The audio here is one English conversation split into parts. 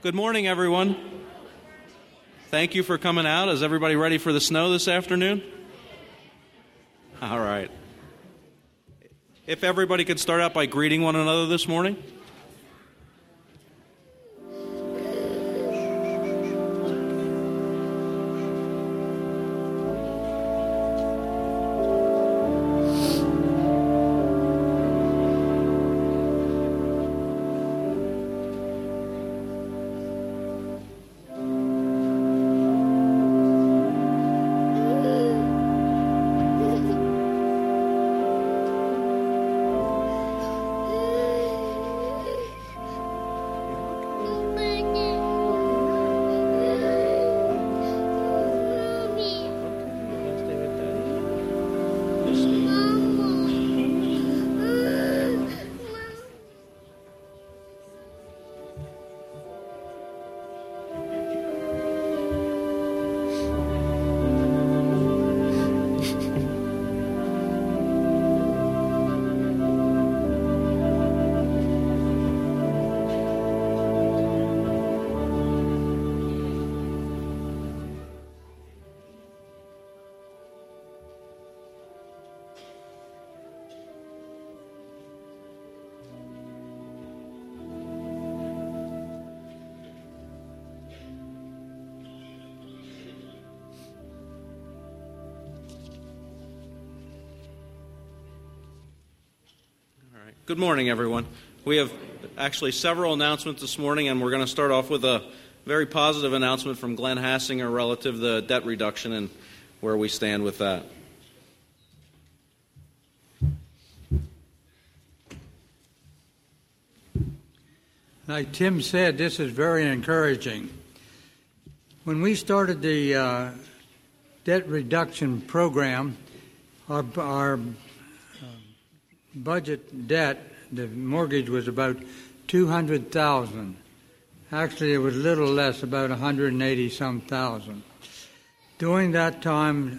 Good morning, everyone. Thank you for coming out. Is everybody ready for the snow this afternoon? All right. If everybody could start out by greeting one another this morning. Good morning, everyone. We have actually several announcements this morning, and we're going to start off with a very positive announcement from Glenn Hassinger relative to the debt reduction and where we stand with that. Like Tim said, this is very encouraging. When we started the debt reduction program, our budget debt, the mortgage was about $200,000. Actually, it was a little less, about $180-some thousand. During that time,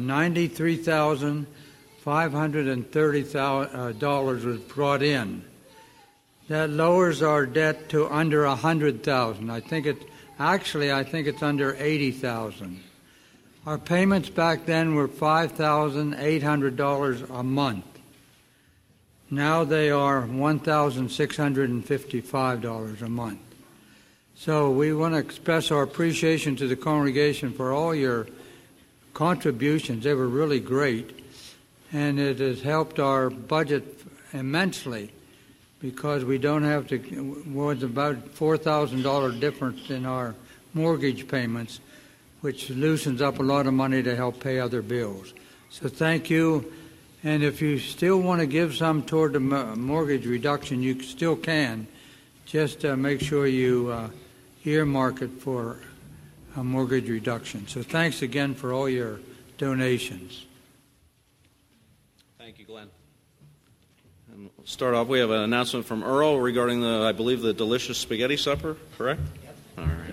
$93,530 was brought in. That lowers our debt to under $100,000. I think it's under $80,000. Our payments back then were $5,800 a month. Now they are $1,655 a month. So we want to express our appreciation to the congregation for all your contributions. They were really great. And it has helped our budget immensely because we don't have to, was about $4,000 difference in our mortgage payments, which loosens up a lot of money to help pay other bills. So thank you. And if you still want to give some toward the mortgage reduction, you still can. Just make sure you earmark it for a mortgage reduction. So thanks again for all your donations. Thank you, Glenn. And we'll start off, we have an announcement from Earl regarding I believe, the delicious spaghetti supper, correct? Yep. All right.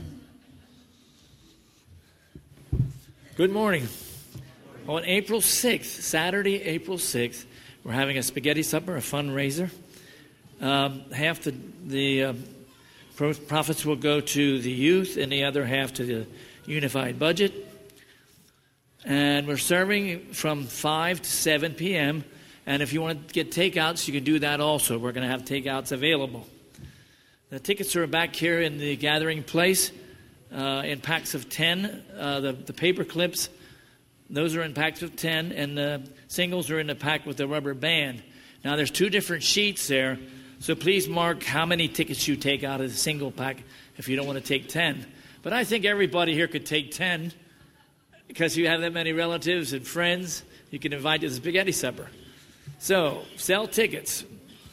Good morning. On April 6th, Saturday, April 6th, we're having a spaghetti supper, a fundraiser. Half the profits will go to the youth and the other half to the unified budget. And we're serving from 5 to 7 p.m. And if you want to get takeouts, you can do that also. We're going to have takeouts available. The tickets are back here in the gathering place in packs of 10. The paper clips, those are in packs of 10, and the singles are in the pack with the rubber band. Now, there's 2 different sheets there, so please mark how many tickets you take out of the single pack if you don't want to take 10. But I think everybody here could take 10 because you have that many relatives and friends you can invite to the spaghetti supper. So, sell tickets.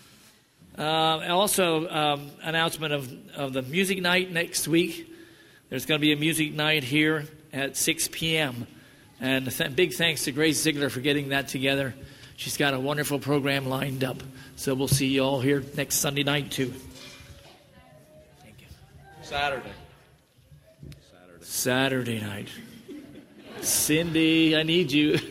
Also, announcement of the music night next week. There's going to be a music night here at 6 p.m., and big thanks to Grace Ziegler for getting that together. She's got a wonderful program lined up. So we'll see you all here next Sunday night, too. Thank you. Saturday night. Cindy, I need you.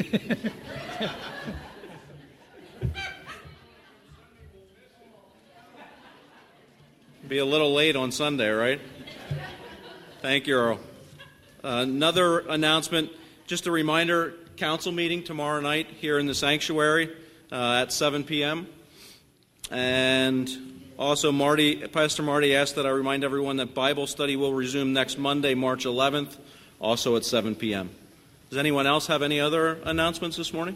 Be a little late on Sunday, right? Thank you, Earl. Another announcement, just a reminder, council meeting tomorrow night here in the sanctuary at 7 p.m. And also, Pastor Marty asked that I remind everyone that Bible study will resume next Monday, March 11th, also at 7 p.m. Does anyone else have any other announcements this morning?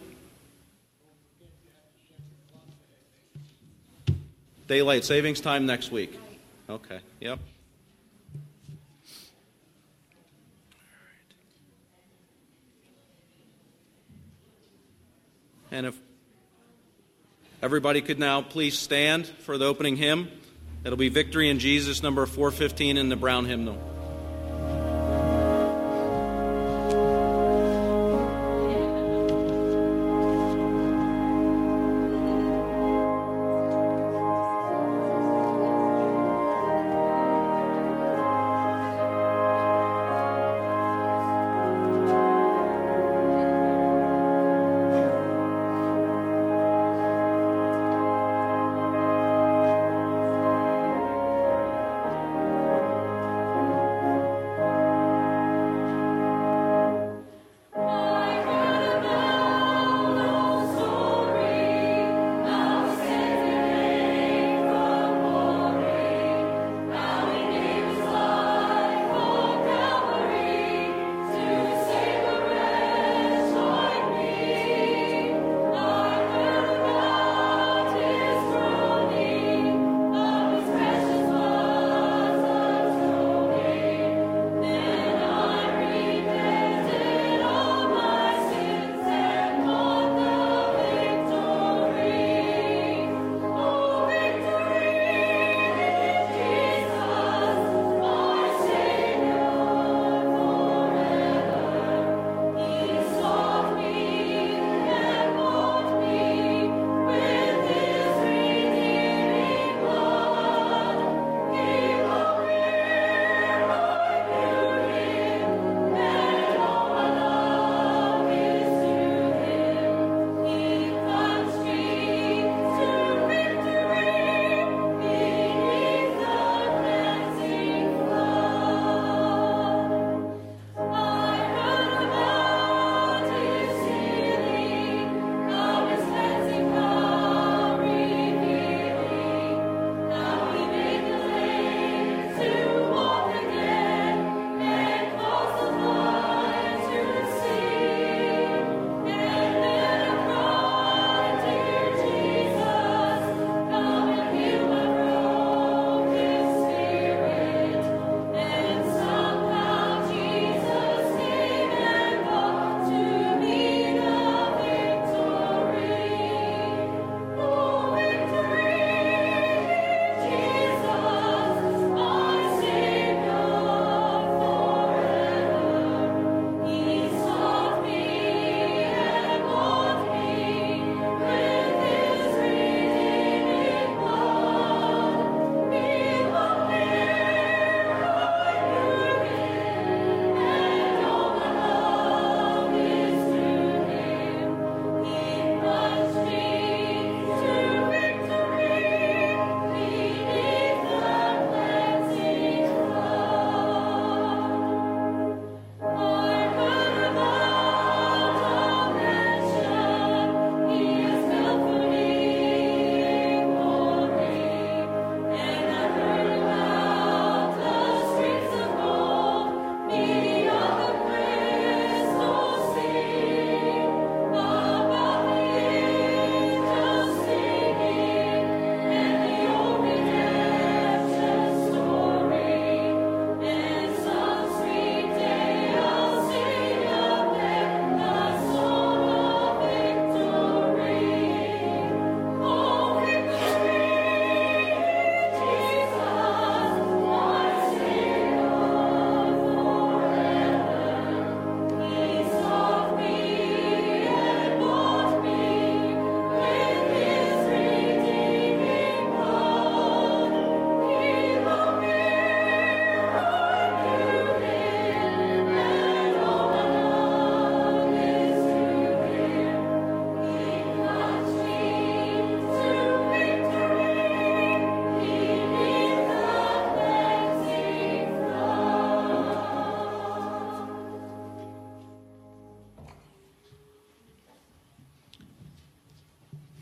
Daylight savings time next week. Okay, yep. And if everybody could now please stand for the opening hymn. It'll be Victory in Jesus, number 415 in the brown hymnal.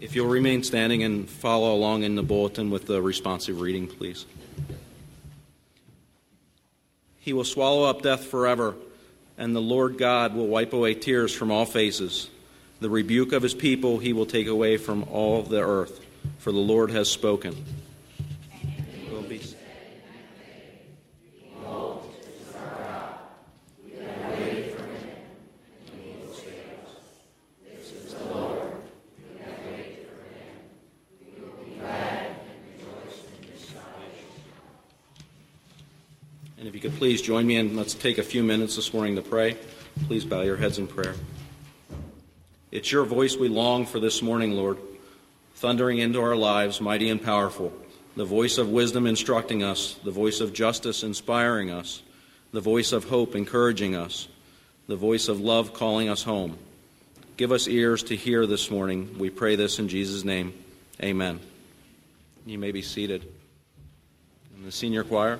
If you'll remain standing and follow along in the bulletin with the responsive reading, please. He will swallow up death forever, and the Lord God will wipe away tears from all faces. The rebuke of his people he will take away from all the earth, for the Lord has spoken. Will be. And if you could please join me, and let's take a few minutes this morning to pray. Please bow your heads in prayer. It's your voice we long for this morning, Lord, thundering into our lives, mighty and powerful, the voice of wisdom instructing us, the voice of justice inspiring us, the voice of hope encouraging us, the voice of love calling us home. Give us ears to hear this morning. We pray this in Jesus' name. Amen. You may be seated. In the senior choir.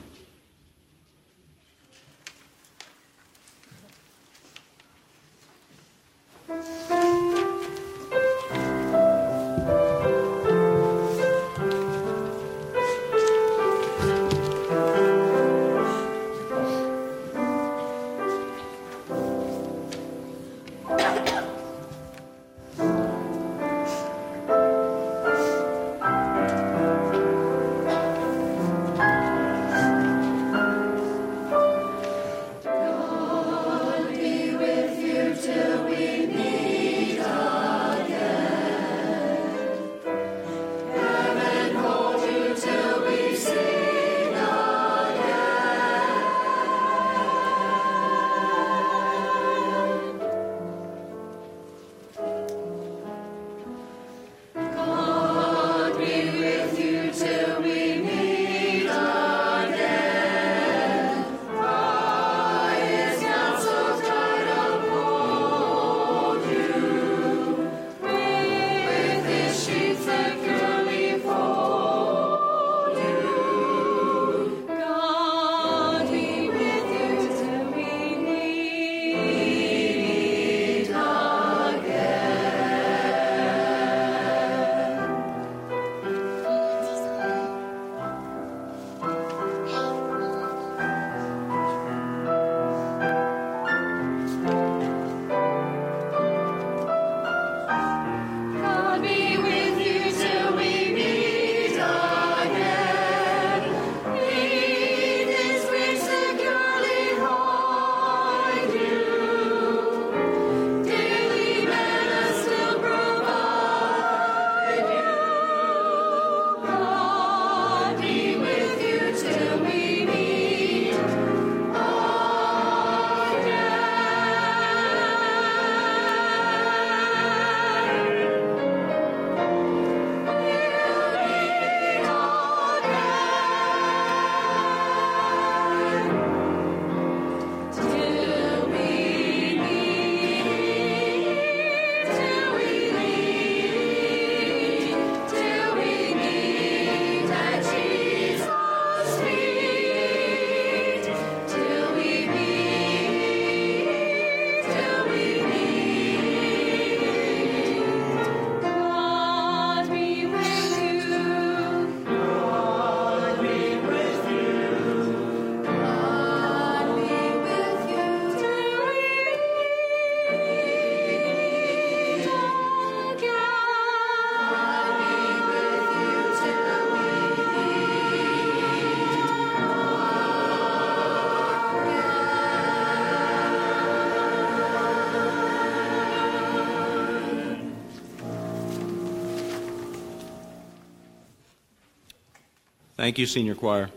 Thank you, senior choir.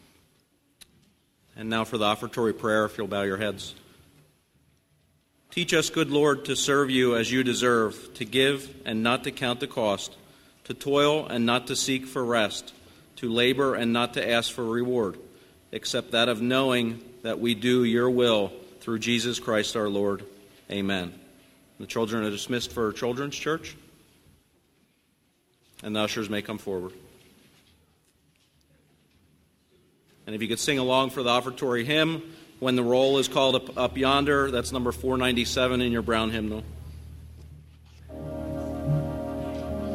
And now for the offertory prayer, if you'll bow your heads. Teach us, good Lord, to serve you as you deserve, to give and not to count the cost, to toil and not to seek for rest, to labor and not to ask for reward, except that of knowing that we do your will through Jesus Christ our Lord. Amen. The children are dismissed for Children's Church, and the ushers may come forward. And if you could sing along for the offertory hymn, When the Roll is Called Up Yonder, that's number 497 in your brown hymnal.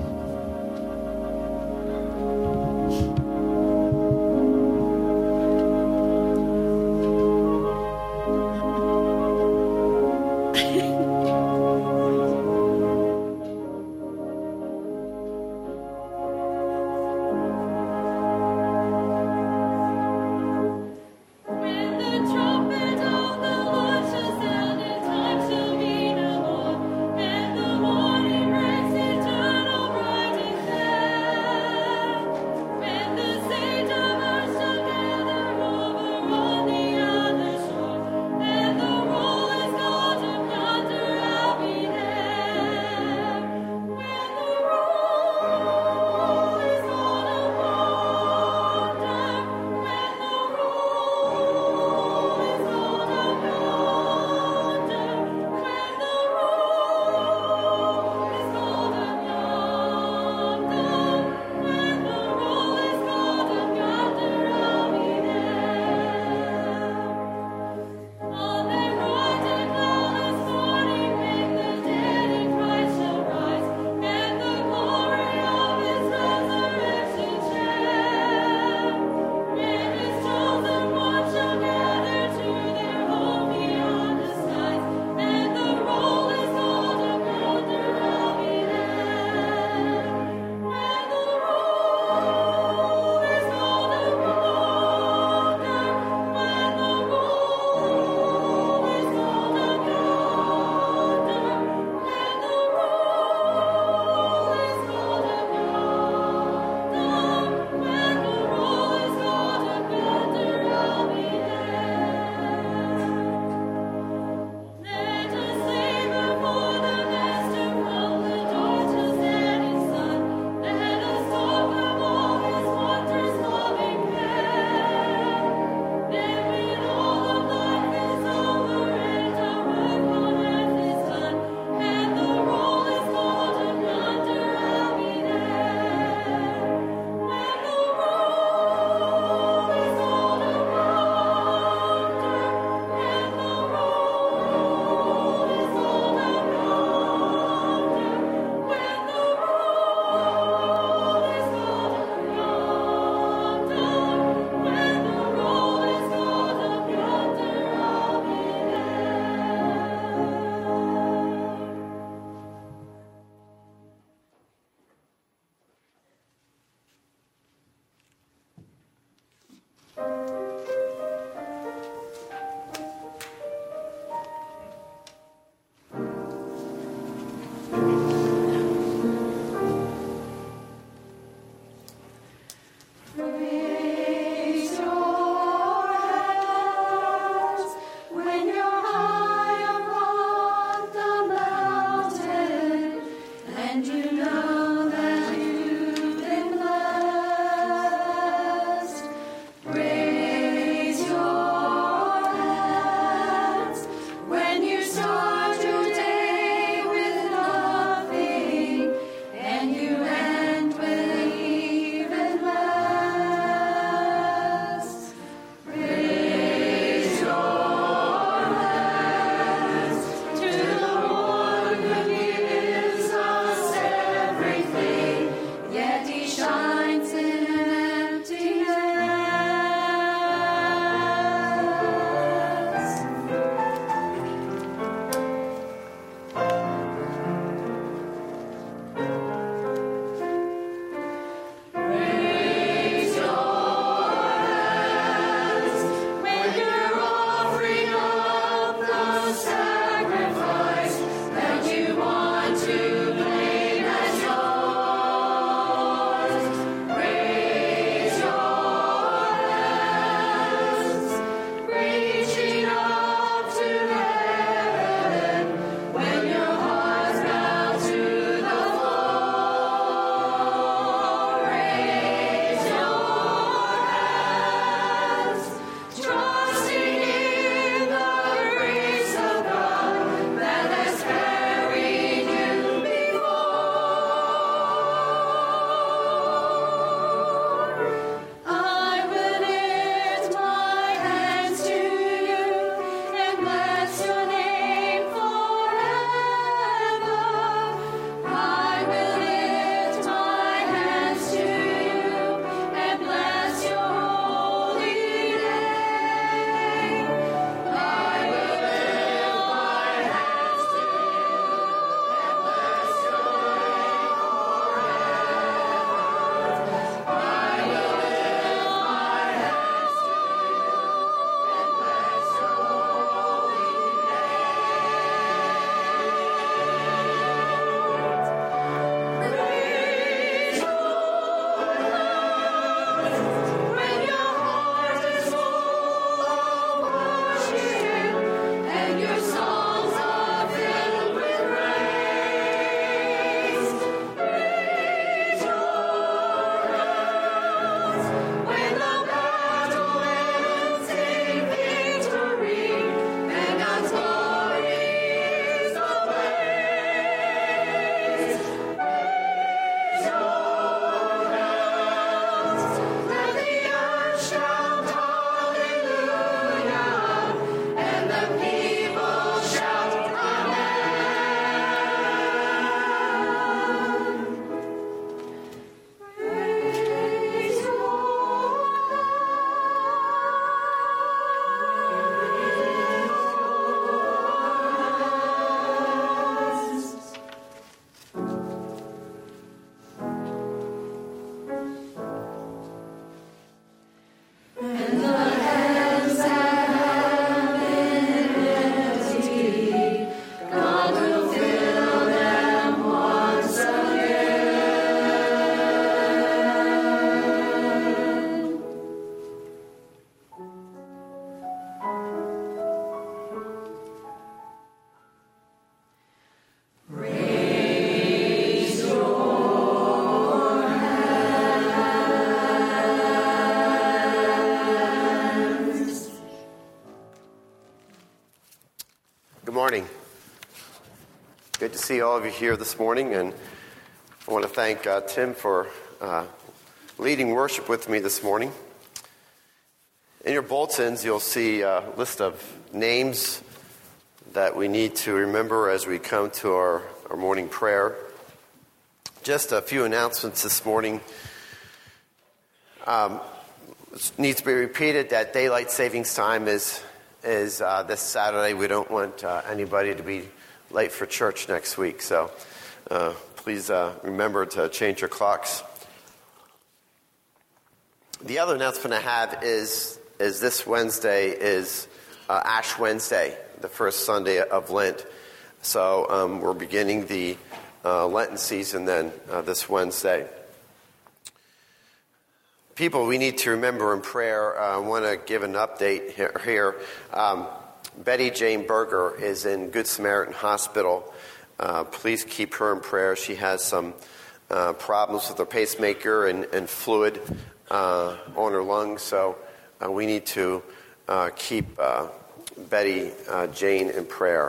morning. Good to see all of you here this morning, and I want to thank Tim for leading worship with me this morning. In your bulletins, you'll see a list of names that we need to remember as we come to our morning prayer. Just a few announcements this morning. It needs to be repeated that daylight savings time is this Saturday. We don't want anybody to be late for church next week, so please remember to change your clocks. The other announcement I have is this Wednesday is Ash Wednesday, the first Sunday of Lent. So we're beginning the Lenten season then this Wednesday. People we need to remember in prayer. I want to give an update here. Betty Jane Berger is in Good Samaritan Hospital. Please keep her in prayer. She has some problems with her pacemaker and fluid on her lungs, so we need to keep Betty Jane in prayer.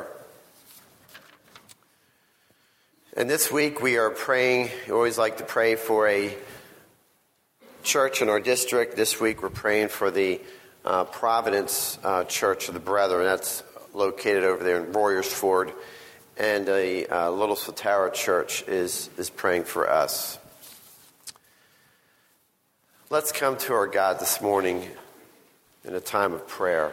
And this week we are praying. We always like to pray for a church in our district. This week we're praying for the Providence Church of the Brethren. That's located over there in Royersford. And the Little Swatara Church is praying for us. Let's come to our God this morning in a time of prayer.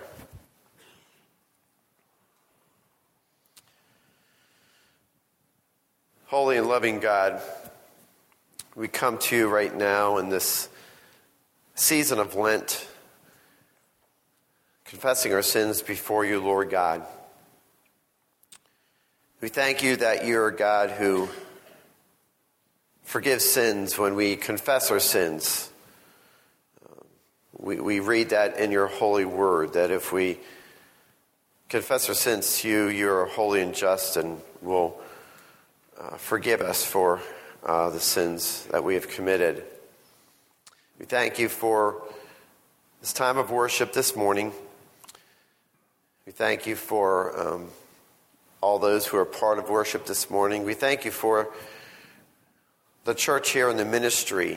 Holy and loving God, we come to you right now in this season of Lent, confessing our sins before you, Lord God. We thank you that you're a God who forgives sins when we confess our sins. We read that in your holy word, that if we confess our sins to you, you're holy and just and will forgive us for the sins that we have committed. We thank you for this time of worship this morning. We thank you for all those who are part of worship this morning. We thank you for the church here and the ministry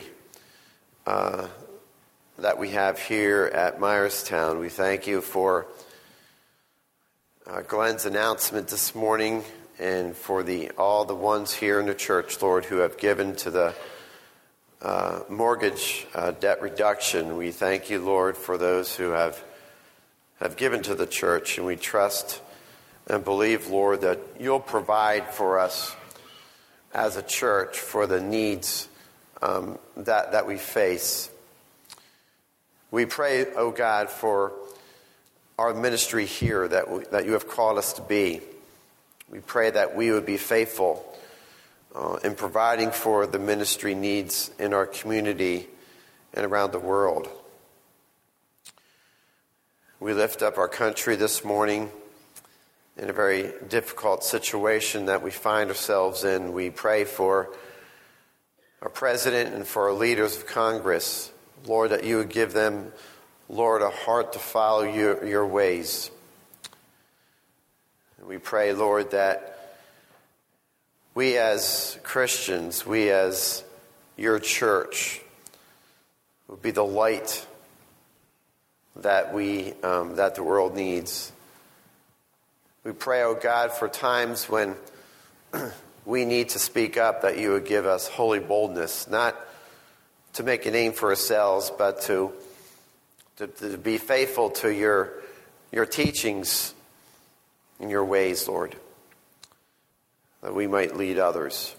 that we have here at Myerstown. We thank you for Glenn's announcement this morning and for all the ones here in the church, Lord, who have given to the mortgage debt reduction. We thank you, Lord, for those who have given to the church, and we trust and believe, Lord, that you'll provide for us as a church for the needs that we face. We pray, oh God, for our ministry here that you have called us to be. We pray that we would be faithful in providing for the ministry needs in our community and around the world. We lift up our country this morning in a very difficult situation that we find ourselves in. We pray for our president and for our leaders of Congress, Lord, that you would give them, Lord, a heart to follow your ways. And we pray, Lord, that we as Christians, we as your church, would be the light that that the world needs. We pray, oh God, for times when we need to speak up, that you would give us holy boldness, not to make a name for ourselves, but to be faithful to your teachings and your ways, Lord, that we might lead others.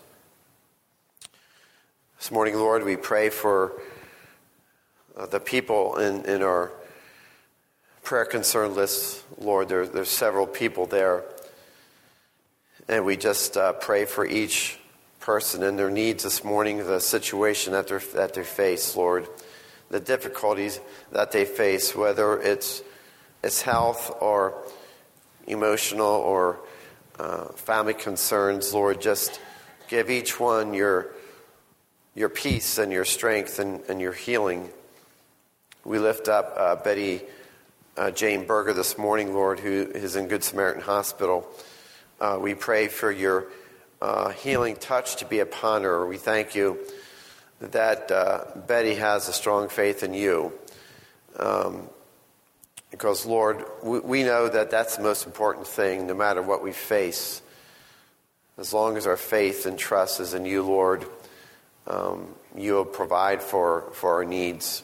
This morning, Lord, we pray for the people in our prayer concern list. Lord, there's several people there, and we just pray for each person and their needs this morning, the situation that they face, Lord, the difficulties that they face, whether it's health or emotional or family concerns. Lord, just give each one your peace and your strength and your healing. We lift up Betty Jane Berger this morning, Lord, who is in Good Samaritan Hospital. We pray for your healing touch to be upon her. We thank you that Betty has a strong faith in you. Because, Lord, we know that that's the most important thing, no matter what we face. As long as our faith and trust is in you, Lord, you will provide for our needs.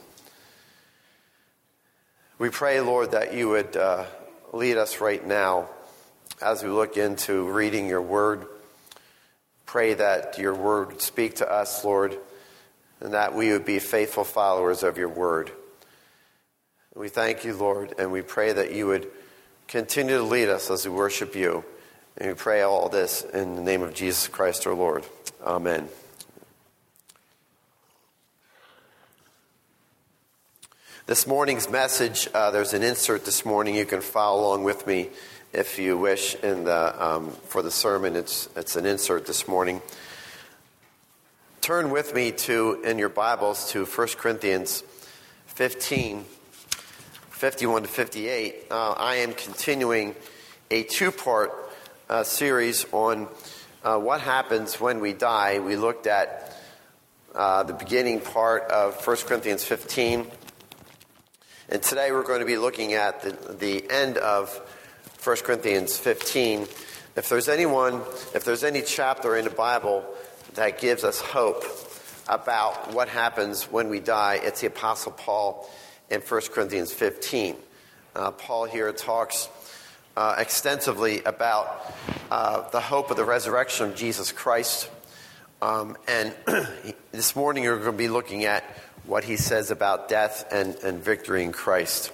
We pray, Lord, that you would lead us right now as we look into reading your word. Pray that your word would speak to us, Lord, and that we would be faithful followers of your word. We thank you, Lord, and we pray that you would continue to lead us as we worship you. And we pray all this in the name of Jesus Christ our Lord. Amen. This morning's message, there's an insert this morning. You can follow along with me if you wish for the sermon. It's an insert this morning. Turn with me in your Bibles to 1 Corinthians 15, 51 to 58. I am continuing a two-part series on what happens when we die. We looked at the beginning part of 1 Corinthians 15. And today we're going to be looking at the end of 1 Corinthians 15. If there's any chapter in the Bible that gives us hope about what happens when we die, it's the Apostle Paul in 1 Corinthians 15. Paul here talks extensively about the hope of the resurrection of Jesus Christ. And this morning we're going to be looking at what he says about death and victory in Christ.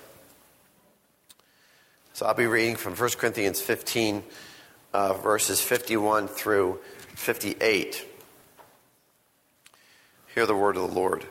So I'll be reading from 1 Corinthians 15, verses 51 through 58. Hear the word of the Lord.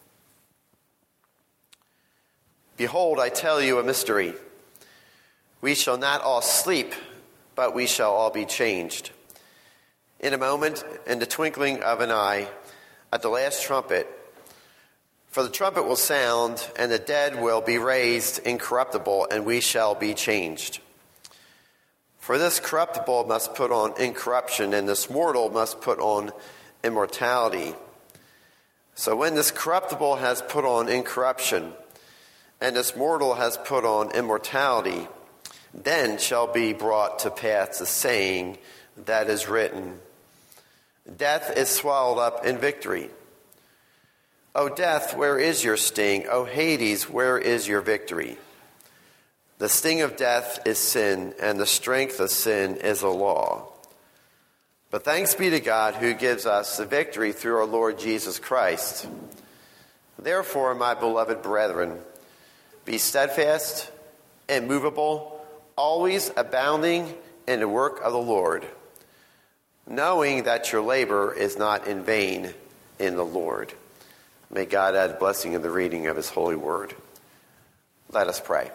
Behold, I tell you a mystery. We shall not all sleep, but we shall all be changed. In a moment, in the twinkling of an eye, at the last trumpet. For the trumpet will sound, and the dead will be raised incorruptible, and we shall be changed. For this corruptible must put on incorruption, and this mortal must put on immortality. So when this corruptible has put on incorruption, and this mortal has put on immortality, then shall be brought to pass the saying that is written, Death is swallowed up in victory. O death, where is your sting? O Hades, where is your victory? The sting of death is sin, and the strength of sin is the law. But thanks be to God who gives us the victory through our Lord Jesus Christ. Therefore, my beloved brethren, be steadfast, immovable, always abounding in the work of the Lord, knowing that your labor is not in vain in the Lord. May God add blessing in the reading of his holy word. Let us pray.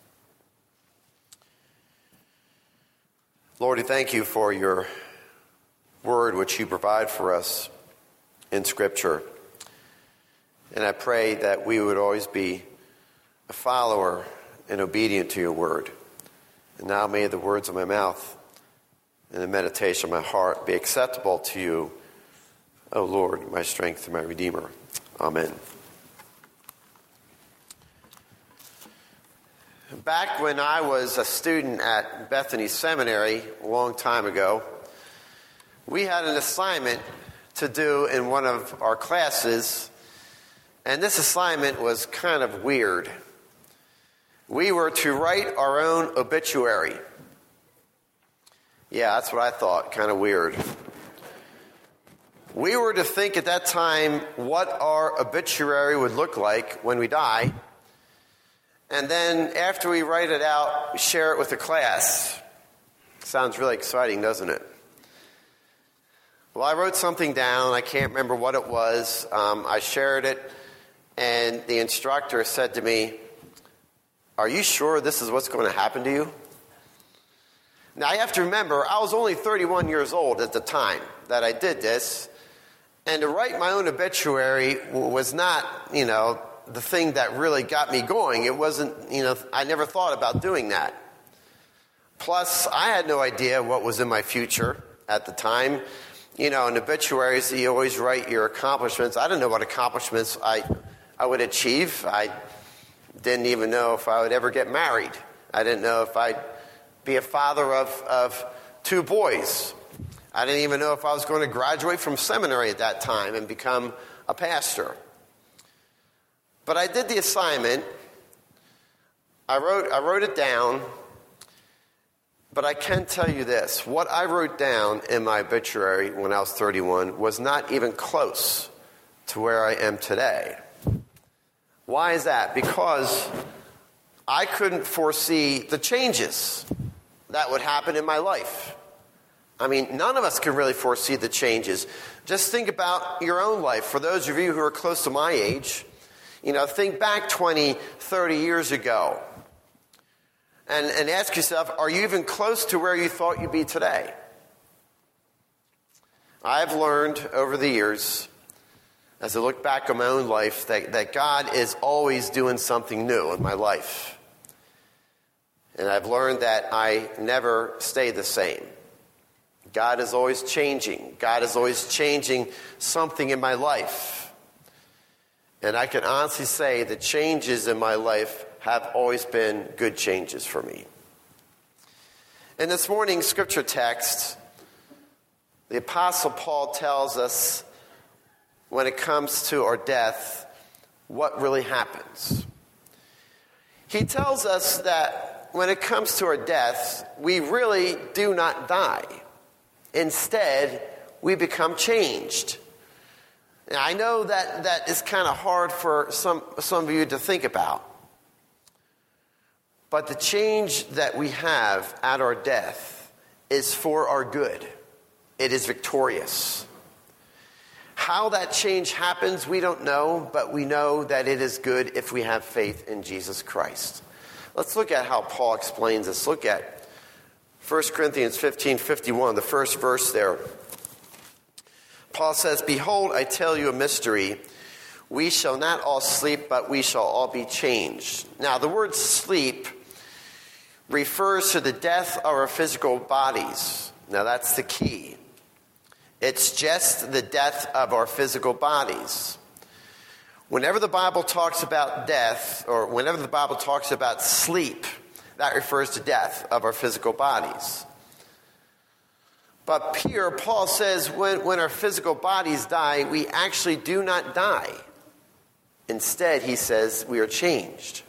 Lord, we thank you for your word which you provide for us in Scripture. And I pray that we would always be a follower and obedient to your word. And now may the words of my mouth and the meditation of my heart be acceptable to you, O Lord, my strength and my Redeemer. Amen. Back when I was a student at Bethany Seminary a long time ago, we had an assignment to do in one of our classes, and this assignment was kind of weird. We were to write our own obituary. Yeah, that's what I thought, kind of weird. We were to think at that time what our obituary would look like when we die. And then after we write it out, share it with the class. Sounds really exciting, doesn't it? Well, I wrote something down. I can't remember what it was. I shared it, and the instructor said to me, "Are you sure this is what's going to happen to you?" Now, you have to remember, I was only 31 years old at the time that I did this. And to write my own obituary was not, the thing that really got me going. It wasn't, I never thought about doing that. Plus, I had no idea what was in my future at the time. In obituaries, you always write your accomplishments. I didn't know what accomplishments I would achieve. I didn't even know if I would ever get married. I didn't know if I'd be a father of 2 boys. I didn't even know if I was going to graduate from seminary at that time and become a pastor. But I did the assignment. I wrote it down. But I can tell you this. What I wrote down in my obituary when I was 31 was not even close to where I am today. Why is that? Because I couldn't foresee the changes that would happen in my life. I mean, none of us can really foresee the changes. Just think about your own life. For those of you who are close to my age, think back 20, 30 years ago. And ask yourself, are you even close to where you thought you'd be today? I've learned over the years, as I look back on my own life, that God is always doing something new in my life. And I've learned that I never stay the same. God is always changing. God is always changing something in my life. And I can honestly say the changes in my life have always been good changes for me. In this morning's scripture text, the Apostle Paul tells us when it comes to our death, what really happens. He tells us that when it comes to our death, we really do not die. Instead, we become changed. Now, I know that is kind of hard for some of you to think about. But the change that we have at our death is for our good. It is victorious. How that change happens, we don't know, but we know that it is good if we have faith in Jesus Christ. Let's look at how Paul explains this. Look at 1 Corinthians 15:51, the first verse there. Paul says, "Behold, I tell you a mystery. We shall not all sleep, but we shall all be changed." Now, the word sleep refers to the death of our physical bodies. Now, that's the key. It's just the death of our physical bodies. Whenever the Bible talks about death, or whenever the Bible talks about sleep, that refers to death of our physical bodies. But here, Paul says when our physical bodies die, we actually do not die. Instead, he says we are changed.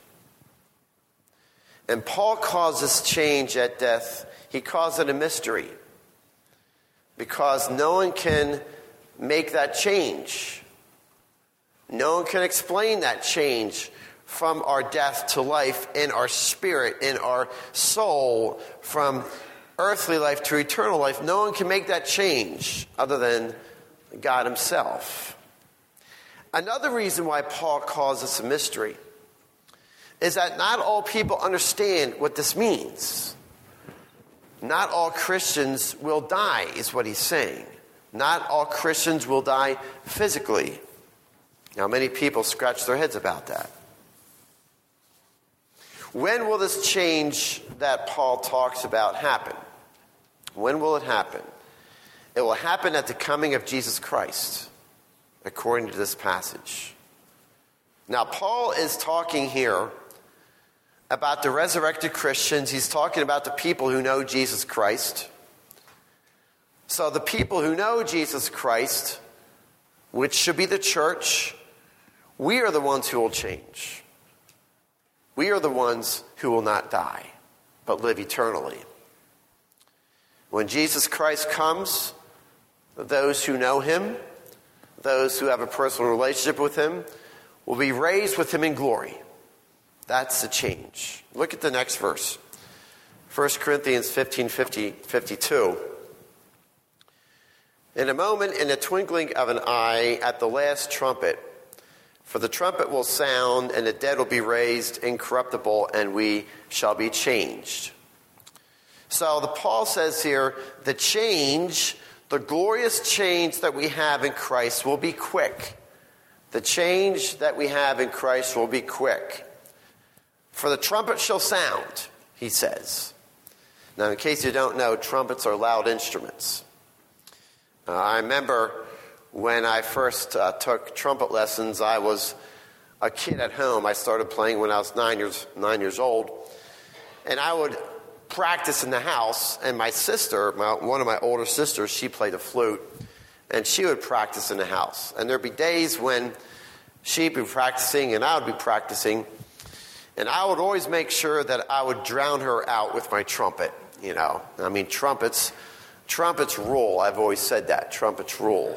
And Paul calls this change at death, he calls it a mystery. Because no one can make that change. No one can explain that change from our death to life in our spirit, in our soul, from earthly life to eternal life. No one can make that change other than God himself. Another reason why Paul calls this a mystery is that not all people understand what this means. Not all Christians will die, is what he's saying. Not all Christians will die physically. Now, many people scratch their heads about that. When will this change that Paul talks about happen? When will it happen? It will happen at the coming of Jesus Christ, according to this passage. Now, Paul is talking here about the resurrected Christians. He's talking about the people who know Jesus Christ. So the people who know Jesus Christ, which should be the church, we are the ones who will change. We are the ones who will not die, but live eternally. When Jesus Christ comes, those who know him, those who have a personal relationship with him, will be raised with him in glory. That's the change. Look at the next verse. 1 Corinthians 15:52. In a moment, in the twinkling of an eye, at the last trumpet, for the trumpet will sound, and the dead will be raised incorruptible, and we shall be changed. So Paul says here, the change, the glorious change that we have in Christ will be quick. The change that we have in Christ will be quick. For the trumpet shall sound, he says. Now, in case you don't know, trumpets are loud instruments. I remember when I first took trumpet lessons, I was a kid at home. I started playing when I was 9 years old. And I would practice in the house, and my sister, one of my older sisters, she played the flute, and she would practice in the house. And there'd be days when she'd be practicing and I would be practicing, and I would always make sure that I would drown her out with my trumpet, you know. I mean, trumpets rule. I've always said that. Trumpets rule.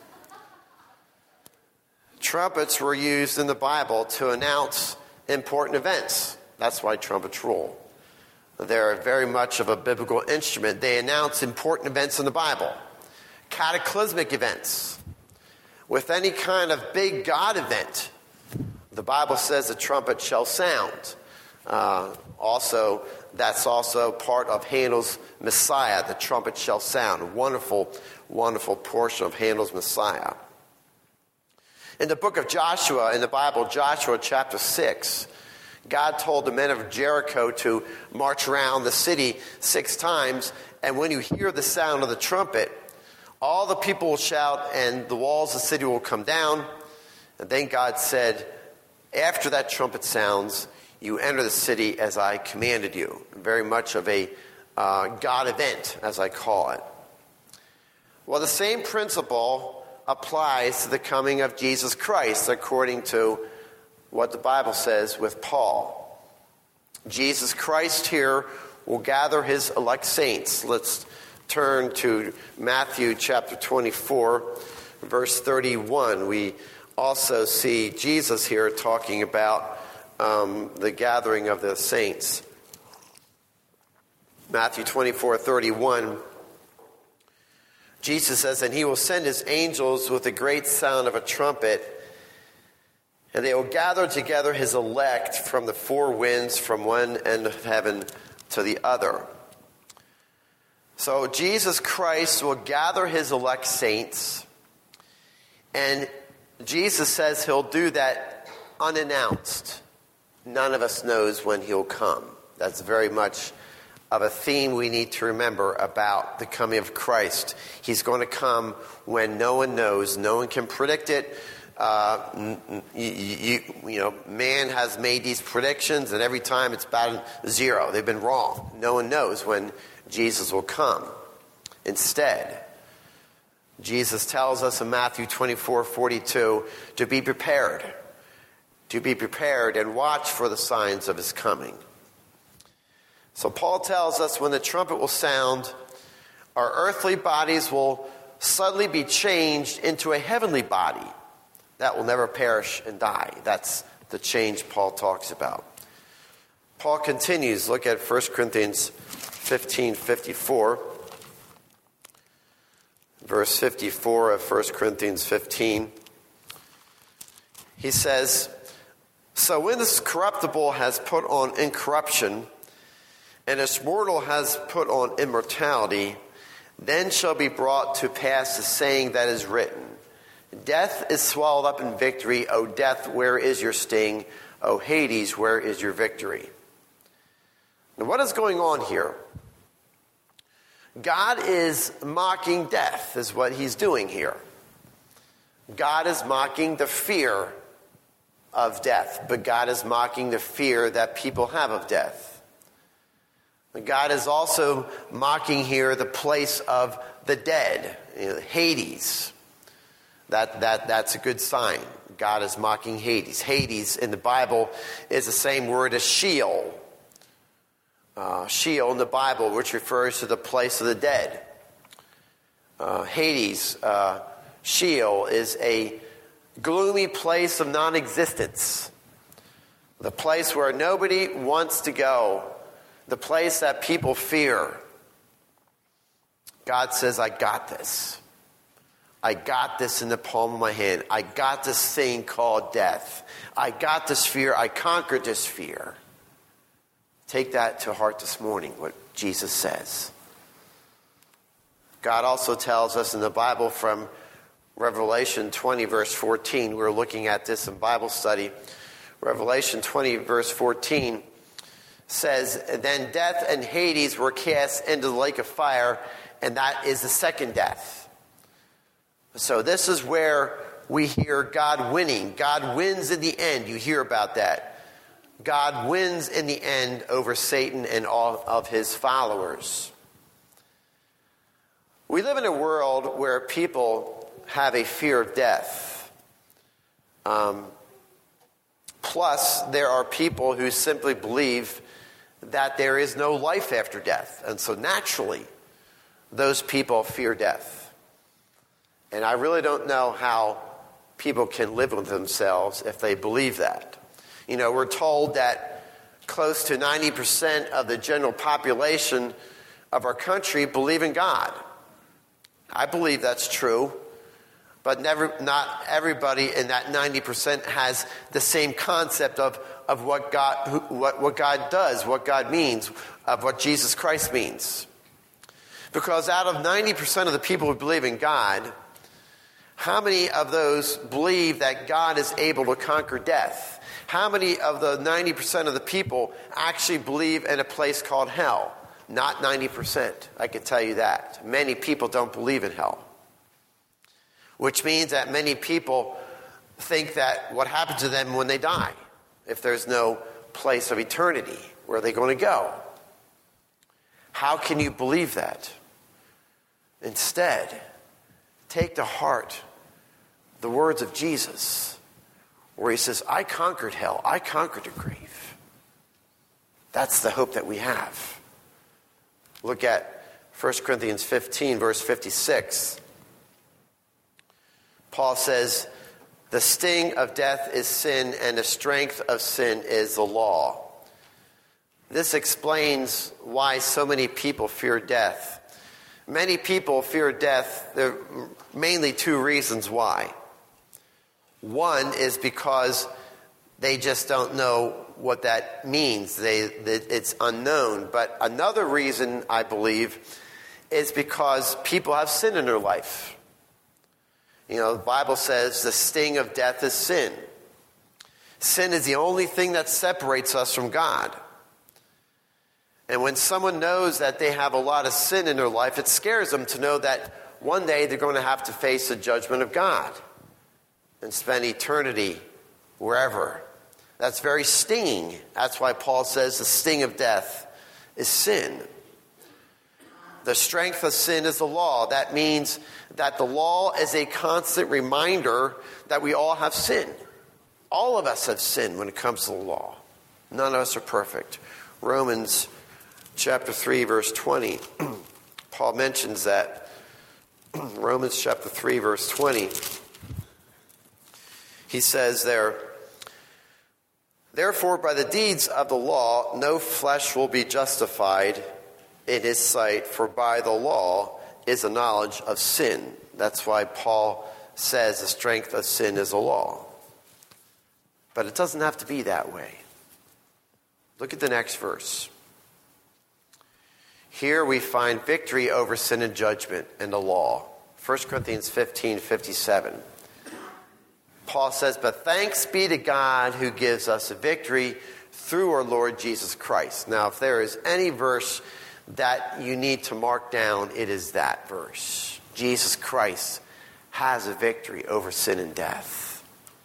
Trumpets were used in the Bible to announce important events. That's why trumpets rule. They're very much of a biblical instrument. They announce important events in the Bible. Cataclysmic events. With any kind of big God event, the Bible says the trumpet shall sound. That's also part of Handel's Messiah. The trumpet shall sound. A wonderful, wonderful portion of Handel's Messiah. In the book of Joshua, in the Bible, Joshua chapter 6, God told the men of Jericho to march around the city 6 times, and when you hear the sound of the trumpet, all the people will shout, and the walls of the city will come down. And then God said, after that trumpet sounds, you enter the city as I commanded you. Very much of a God event, as I call it. Well, the same principle applies to the coming of Jesus Christ, according to what the Bible says with Paul. Jesus Christ here will gather his elect saints. Let's turn to Matthew chapter 24, verse 31. We also see Jesus here talking about the gathering of the saints. Matthew 24:31. Jesus says, and he will send his angels with a great sound of a trumpet, and they will gather together his elect from the 4 winds, from one end of heaven to the other. So Jesus Christ will gather his elect saints, and Jesus says he'll do that unannounced. None of us knows when he'll come. That's very much of a theme we need to remember about the coming of Christ. He's going to come when no one knows. No one can predict it. Man has made these predictions, and every time it's about 0. They've been wrong. No one knows when Jesus will come. Instead, Jesus tells us in Matthew 24:42 to be prepared. To be prepared and watch for the signs of his coming. So Paul tells us when the trumpet will sound, our earthly bodies will suddenly be changed into a heavenly body that will never perish and die. That's the change Paul talks about. Paul continues. Look at 1 Corinthians 15:54. Verse 54 of 1 Corinthians 15. He says, so when this corruptible has put on incorruption, and this mortal has put on immortality, then shall be brought to pass the saying that is written, death is swallowed up in victory. O death, where is your sting? O Hades, where is your victory? Now, what is going on here? God is mocking death, is what he's doing here. God is mocking the fear of death, but God is mocking the fear that people have of death. God is also mocking here the place of the dead, Hades. That's a good sign. God is mocking Hades. Hades in the Bible is the same word as Sheol. Sheol in the Bible, which refers to the place of the dead. Hades, Sheol, is a gloomy place of non-existence. The place where nobody wants to go. The place that people fear. God says, I got this. I got this in the palm of my hand. I got this thing called death. I got this fear. I conquered this fear. Take that to heart this morning, what Jesus says. God also tells us in the Bible from Revelation 20, verse 14. We're looking at this in Bible study. Revelation 20, verse 14. says, then death and Hades were cast into the lake of fire, and that is the second death. So this is where we hear God winning. God wins in the end. You hear about that. God wins in the end over Satan and all of his followers. We live in a world where people have a fear of death. Plus, there are people who simply believe that there is no life after death. And so naturally, those people fear death. And I really don't know how people can live with themselves if they believe that. You know, we're told that close to 90% of the general population of our country believe in God. I believe that's true, but not everybody in that 90% has the same concept of what God does, what God means, of what Jesus Christ means. Because out of 90% of the people who believe in God, how many of those believe that God is able to conquer death? How many of the 90% of the people actually believe in a place called hell? Not 90%, I can tell you that. Many people don't believe in hell. Which means that many people think that what happens to them when they die, if there's no place of eternity, where are they going to go? How can you believe that? Instead, take to heart the words of Jesus, where he says, I conquered hell, I conquered the grave. That's the hope that we have. Look at 1 Corinthians 15, verse 56. Paul says, the sting of death is sin, and the strength of sin is the law. This explains why so many people fear death. Many people fear death. There are mainly two reasons why. One is because they just don't know what that means. It's unknown. But another reason, I believe, is because people have sin in their life. You know, the Bible says the sting of death is sin. Sin is the only thing that separates us from God. And when someone knows that they have a lot of sin in their life, it scares them to know that one day they're going to have to face the judgment of God and spend eternity wherever. That's very stinging. That's why Paul says the sting of death is sin. The strength of sin is the law. That means that the law is a constant reminder that we all have sin. All of us have sinned when it comes to the law. None of us are perfect. Romans chapter 3, verse 20. Paul mentions that. Romans chapter 3, verse 20. He says there, therefore, by the deeds of the law, no flesh will be justified in his sight, for by the law is a knowledge of sin. That's why Paul says the strength of sin is the law. But it doesn't have to be that way. Look at the next verse. Here we find victory over sin and judgment in the law. 1 Corinthians 15, 57. Paul says, but thanks be to God who gives us a victory through our Lord Jesus Christ. Now, if there is any verse that you need to mark down, it is that verse. Jesus Christ has a victory over sin and death.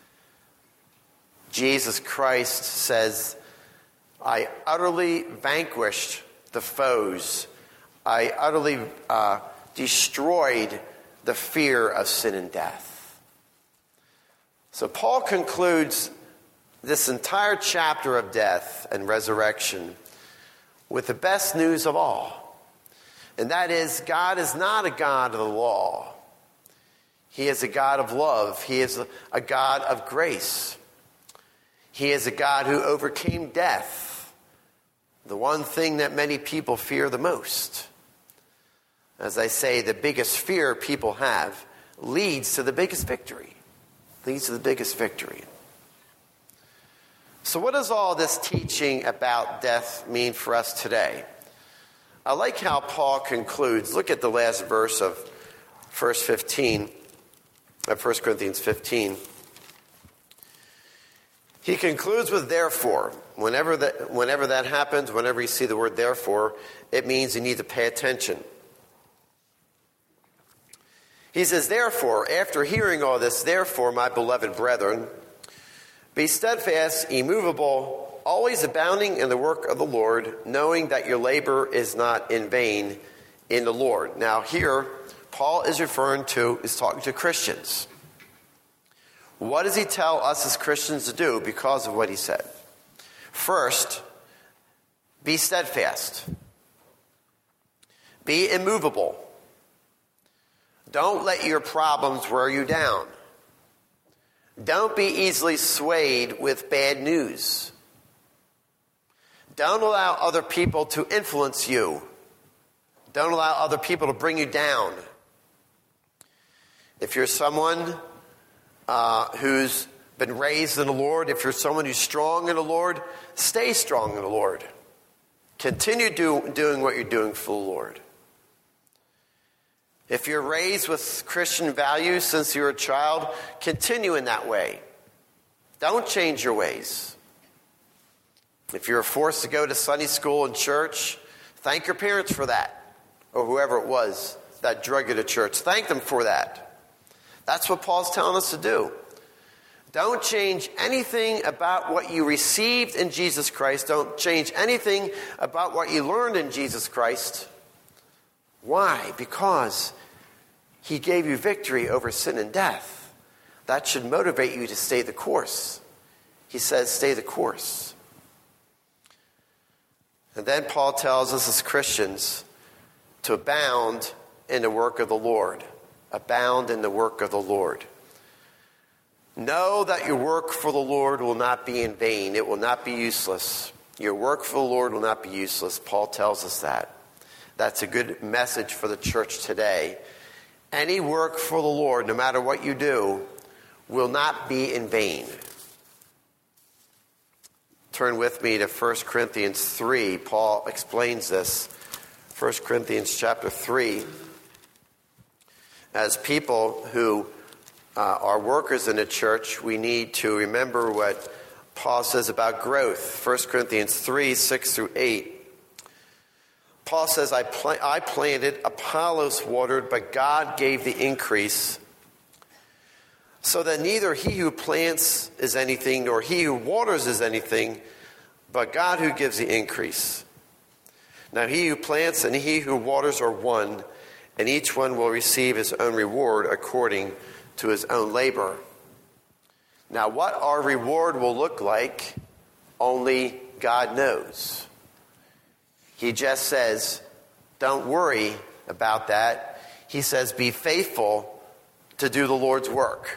Jesus Christ says, I utterly vanquished the foes. I utterly destroyed the fear of sin and death. So Paul concludes this entire chapter of death and resurrection with the best news of all. And that is, God is not a God of the law. He is a God of love. He is a God of grace. He is a God who overcame death, the one thing that many people fear the most. As I say, the biggest fear people have leads to the biggest victory. Leads to the biggest victory. So what does all this teaching about death mean for us today? I like how Paul concludes. Look at the last verse of 1 Corinthians 15. He concludes with therefore. Whenever that happens, whenever you see the word therefore, it means you need to pay attention. He says, therefore, after hearing all this, therefore, my beloved brethren, be steadfast, immovable, always abounding in the work of the Lord, knowing that your labor is not in vain in the Lord. Now here, Paul is talking to Christians. What does he tell us as Christians to do because of what he said? First, be steadfast. Be immovable. Don't let your problems wear you down. Don't be easily swayed with bad news. Don't allow other people to influence you. Don't allow other people to bring you down. If you're someone who's been raised in the Lord, if you're someone who's strong in the Lord, stay strong in the Lord. Continue doing what you're doing for the Lord. If you're raised with Christian values since you were a child, continue in that way. Don't change your ways. If you're forced to go to Sunday school and church, thank your parents for that, or whoever it was that drug you to church. Thank them for that. That's what Paul's telling us to do. Don't change anything about what you received in Jesus Christ. Don't change anything about what you learned in Jesus Christ. Why? Because he gave you victory over sin and death. That should motivate you to stay the course. He says, stay the course. And then Paul tells us as Christians to abound in the work of the Lord. Abound in the work of the Lord. Know that your work for the Lord will not be in vain. It will not be useless. Your work for the Lord will not be useless. Paul tells us that. That's a good message for the church today. Any work for the Lord, no matter what you do, will not be in vain. Turn with me to 1 Corinthians 3. Paul explains this. 1 Corinthians chapter 3. As people who are workers in the church, we need to remember what Paul says about growth. 1 Corinthians 3, 6 through 8. Paul says, I planted, Apollos watered, but God gave the increase. So that neither he who plants is anything, nor he who waters is anything, but God who gives the increase. Now he who plants and he who waters are one, and each one will receive his own reward according to his own labor. Now what our reward will look like, only God knows. He just says, don't worry about that. He says, be faithful to do the Lord's work.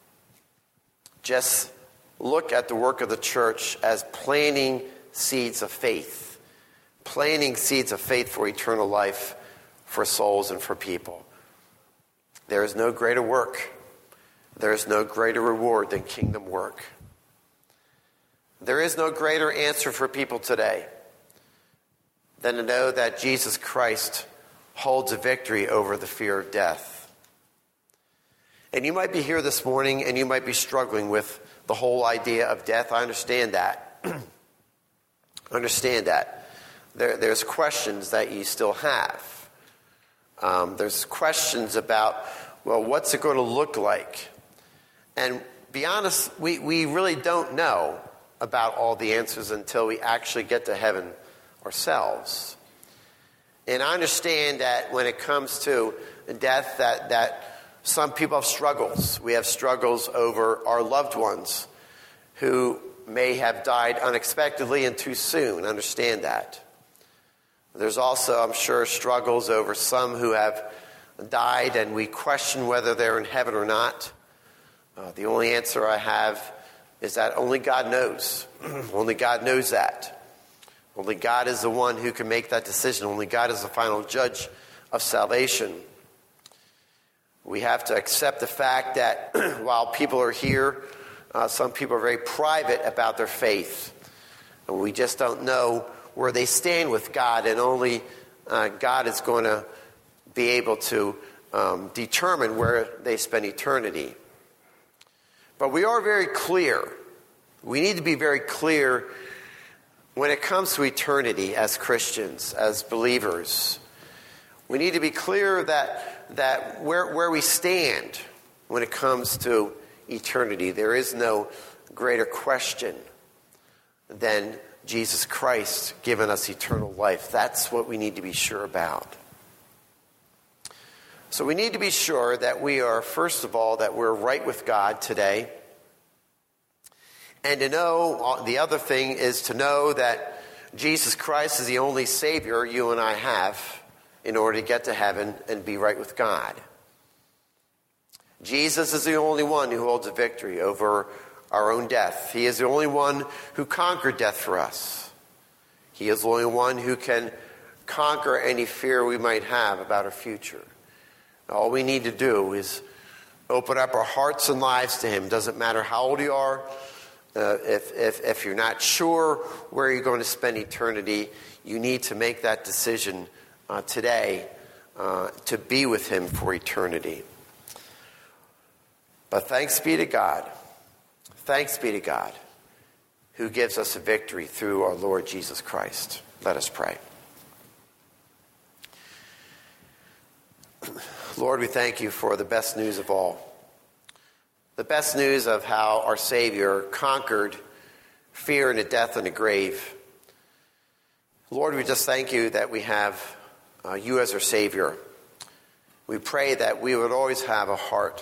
Just look at the work of the church as planting seeds of faith. Planting seeds of faith for eternal life, for souls and for people. There is no greater work. There is no greater reward than kingdom work. There is no greater answer for people today than to know that Jesus Christ holds a victory over the fear of death. And you might be here this morning and you might be struggling with the whole idea of death. I understand that. Understand that. There's questions that you still have. There's questions about, well, what's it going to look like? And be honest, we really don't know about all the answers until we actually get to heaven ourselves. And I understand that when it comes to death, that some people have struggles. We have struggles over our loved ones who may have died unexpectedly and too soon. Understand that. There's also, I'm sure, struggles over some who have died and we question whether they're in heaven or not. The only answer I have is that only God knows. Only God knows that. Only God is the one who can make that decision. Only God is the final judge of salvation. We have to accept the fact that while people are here, some people are very private about their faith. And we just don't know where they stand with God, and only God is going to be able to determine where they spend eternity. But we are very clear We need to be very clear when it comes to eternity as Christians, as believers. We need to be clear that where we stand when it comes to eternity. There is no greater question than Jesus Christ giving us eternal life. That's what we need to be sure about. So we need to be sure that we are, first of all, that we're right with God today. And to know, the other thing is to know that Jesus Christ is the only Savior you and I have in order to get to heaven and be right with God. Jesus is the only one who holds a victory over our own death. He is the only one who conquered death for us. He is the only one who can conquer any fear we might have about our future. All we need to do is open up our hearts and lives to Him. Doesn't matter how old you are. If you're not sure where you're going to spend eternity, you need to make that decision today to be with Him for eternity. But thanks be to God. Thanks be to God who gives us a victory through our Lord Jesus Christ. Let us pray. Lord, we thank you for the best news of all. The best news of how our Savior conquered fear and the death and the grave. Lord, we just thank you that we have you as our Savior. We pray that we would always have a heart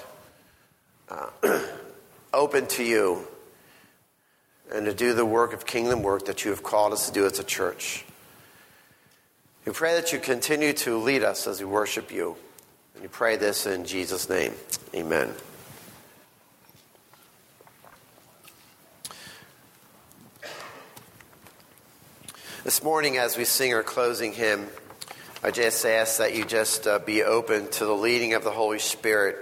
open to you and to do the work of kingdom work that you have called us to do as a church. We pray that you continue to lead us as we worship you. And we pray this in Jesus' name. Amen. This morning as we sing our closing hymn, I just ask that you just be open to the leading of the Holy Spirit.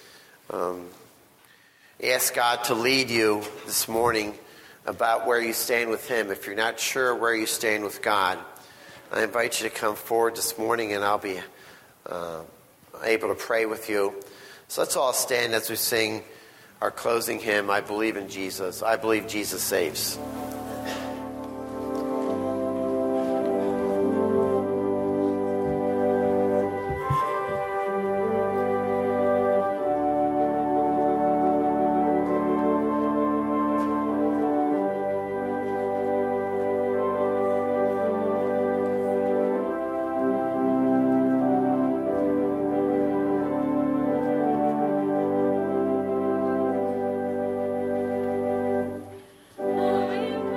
Ask God to lead you this morning about where you stand with Him. If you're not sure where you stand with God, I invite you to come forward this morning and I'll be able to pray with you. So let's all stand as we sing our closing hymn, I Believe in Jesus. I believe Jesus saves. I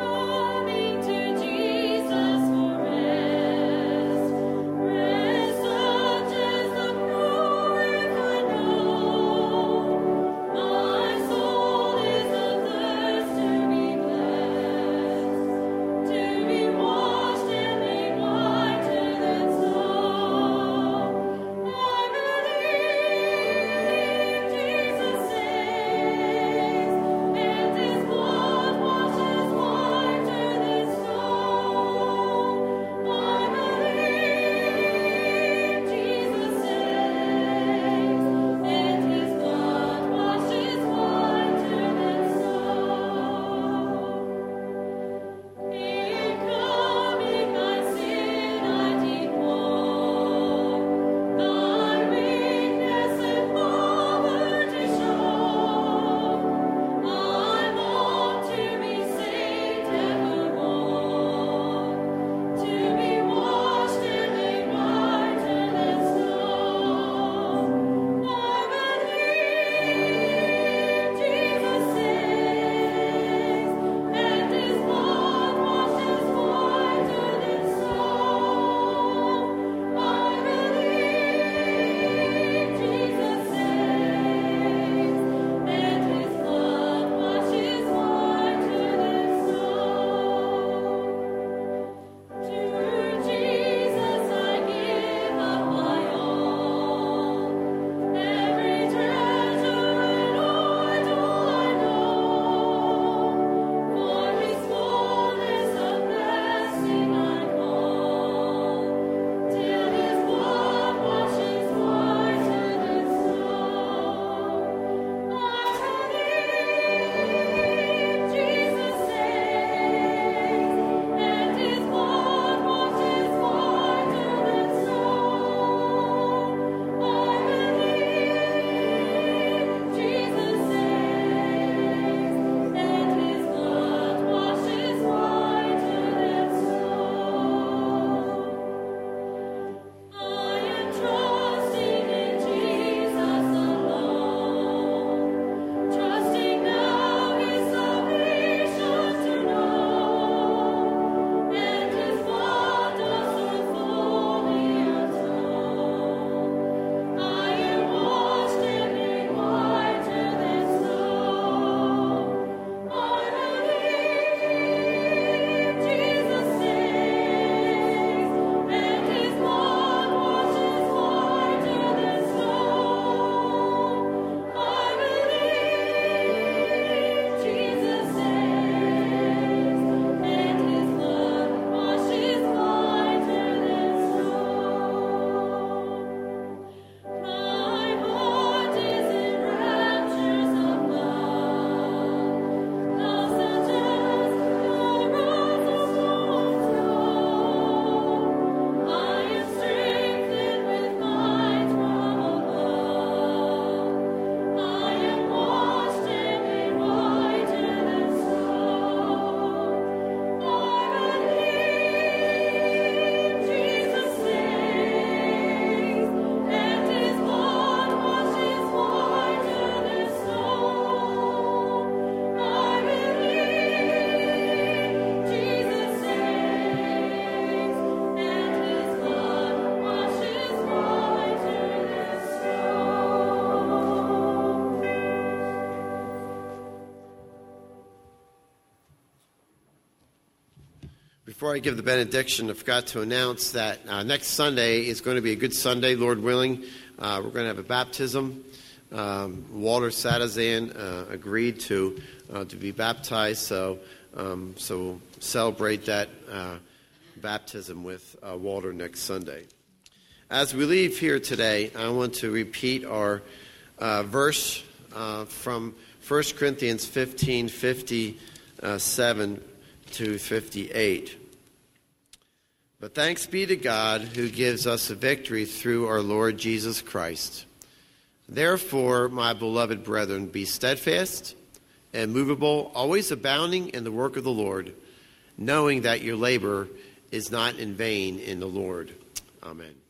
Before I give the benediction, I forgot to announce that next Sunday is going to be a good Sunday, Lord willing. We're going to have a baptism. Walter Sadazan agreed to be baptized, so we'll celebrate that baptism with Walter next Sunday. As we leave here today, I want to repeat our verse from 1 Corinthians 15:57 to 58. But thanks be to God who gives us a victory through our Lord Jesus Christ. Therefore, my beloved brethren, be steadfast and immovable, always abounding in the work of the Lord, knowing that your labor is not in vain in the Lord. Amen.